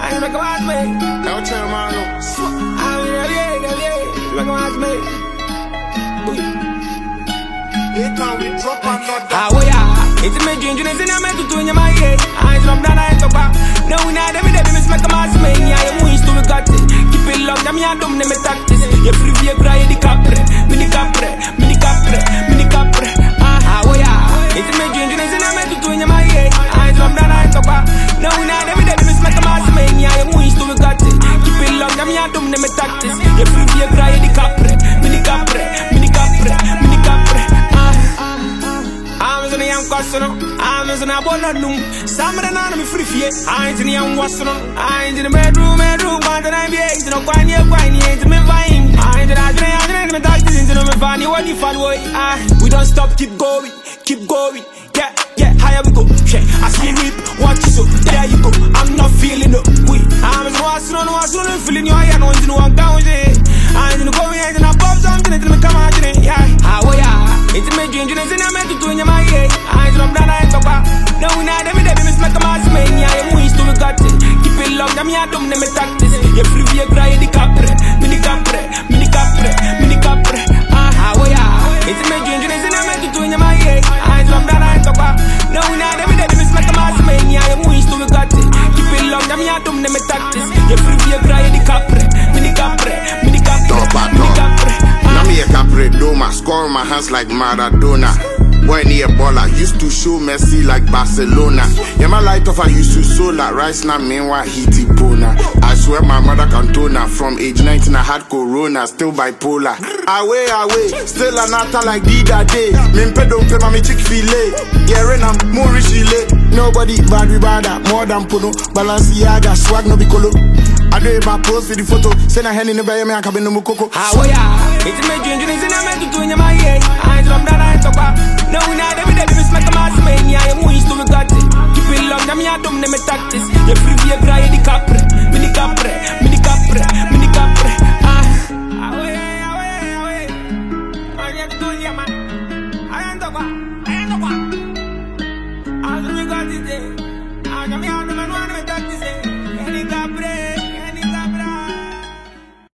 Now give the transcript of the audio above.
ain't like a watch me. I'll tell my no. I'm like a watch me. It can we drop another. Ah, oh yeah. It's me drinking, it's in a man to do in my head. I ain't from that, I ain't talk about. No, we not every day, we make a mass man. Yeah, I'm wins to got it. Keep it long, I'm here, don't name it tactics. You're free, you're cry, the capre. Mini capre, mini capre, mini capre. Ah, oh yeah. It's me drinking, it's in a man to do in my head. I ain't from that, I ain't talk about. No, we not every day, we make a mass man. Yeah, I'm wins to got it. Keep it long, I'm here, don't name it tactics. You're free, you're cry, the capre. Mini capre, mini capre, mini capre. I'm in a bonum. Some of the enemy free fear. I ain't in the young Wasson. I ain't in the bedroom, but I'm the eggs. No, quite near, ain't me vine. I ain't the doctors into the vine. What if I way? We don't stop, keep going, keep going. Yeah, higher we go. I see whip, watch you so. There you go. I'm not feeling it. I'm in Wasson, feeling your eye. I don't know I'm down with it. I ain't in the going, and I pop something to me come out. Yeah, oh yeah. It's me drinking, it's in a man to do in my head. I ain't from that, I ain't talk about. No, we not every day, we make a mass man. Yeah, I'm wins to got it. Keep it long, I'm here, don't name it tactics. You're free, you're cry, the capre. Mini capre, mini capre, mini capre. Ah, oh yeah. It's me drinking, it's in a man to do in my head. I ain't from that, I ain't talk about. No, we not every day, we make a mass man. Yeah, I'm wins to got it. Keep it long, I'm here, don't name it tactics. You're free, you're cry, the capre. Mini capre, mini capre, mini capre. Now me a capre doma, score my hands like Maradona. Boy near baller, used to show Messi like Barcelona. Yeah, my light off I used to solar. Rice now meanwhile heaty bona. I swear my mother cantona. From age 19 I had corona, still bipolar. Away, still an actor like Dida Day. Mimpe don't pay my Chick-fil-A. Yeah, I'm more rich late. Nobody bad we bad more than Puno. Balenciaga, swag no bicolo. I do my post for the photo. Send a hand in the bay, man, cabin no coco. Oh yeah, it's me drinking, it's in a man to do in my head. I ain't from that, I ain't talk about. No, we not every day, we make a mass man. Yeah, I'm wins to got it. Keep it long, I'm here, don't name it tactics. You're free, you're cry, the capre. Mini capre, mini capre, mini capre. Away. I ain't to do it, man. I ain't talk about.